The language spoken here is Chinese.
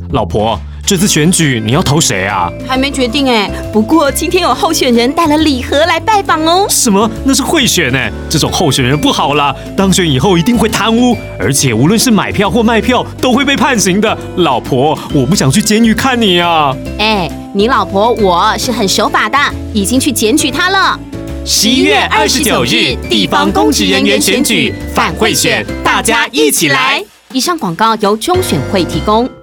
老婆，这次选举你要投谁啊？ 还没决定哎，不过今天有候选人带了礼盒来拜访哦。 什么？那是贿选哎！这种候选人不好啦，当选以后一定会贪污，而且无论是买票或卖票都会被判刑的。老婆，我不想去监狱看你啊！ 哎，你老婆我是很守法的，已经去检举他了。 11月29日，地方公职人员选举，反贿选，大家一起来！ 以上广告由中选会提供。